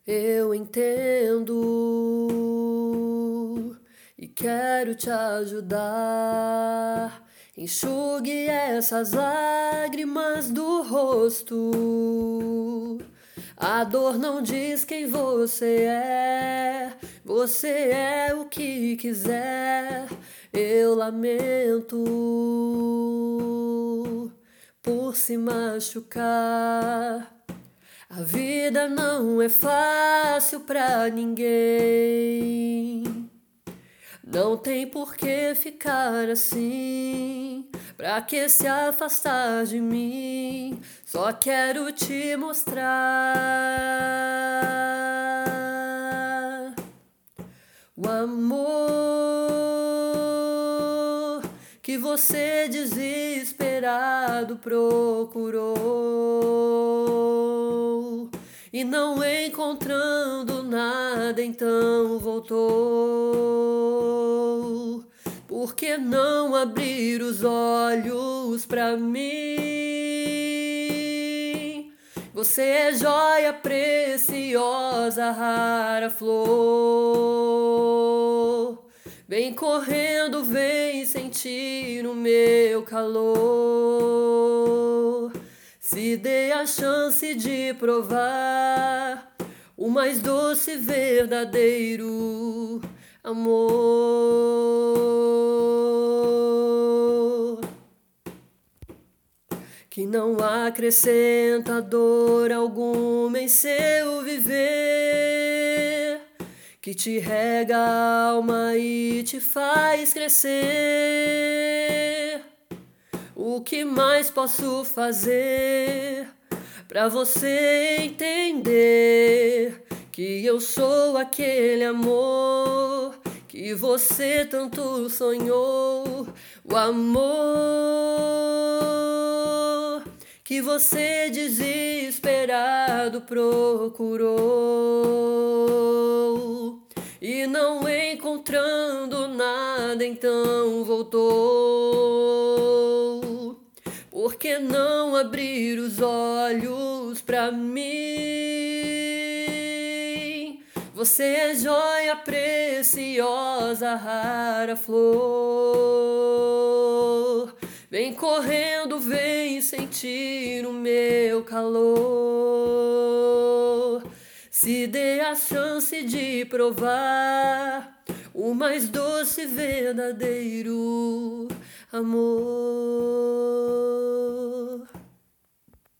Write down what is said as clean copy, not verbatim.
Eu entendo e quero te ajudar. Enxugue essas lágrimas do rosto. A dor não diz quem você é o que quiser. Eu lamento por se machucar. A vida não é fácil pra ninguém. Não tem por que ficar assim. Pra que se afastar de mim? Só quero te mostrar o amor que você desesperado procurou. E não encontrando nada, então voltou. Por que não abrir os olhos pra mim? Você é joia preciosa, rara flor. Vem correndo, vem sentir o meu calor. Se dê a chance de provar o mais doce e verdadeiro amor, que não acrescenta dor alguma em seu viver, que te rega a alma e te faz crescer. O que mais posso fazer pra você entender que eu sou aquele amor que você tanto sonhou? O amor que você desesperado procurou. E não encontrando nada, então voltou. Por que não abrir os olhos pra mim? Você é joia preciosa, rara flor. Vem correndo, vem sentir o meu calor. Se dê a chance de provar o mais doce e verdadeiro amor.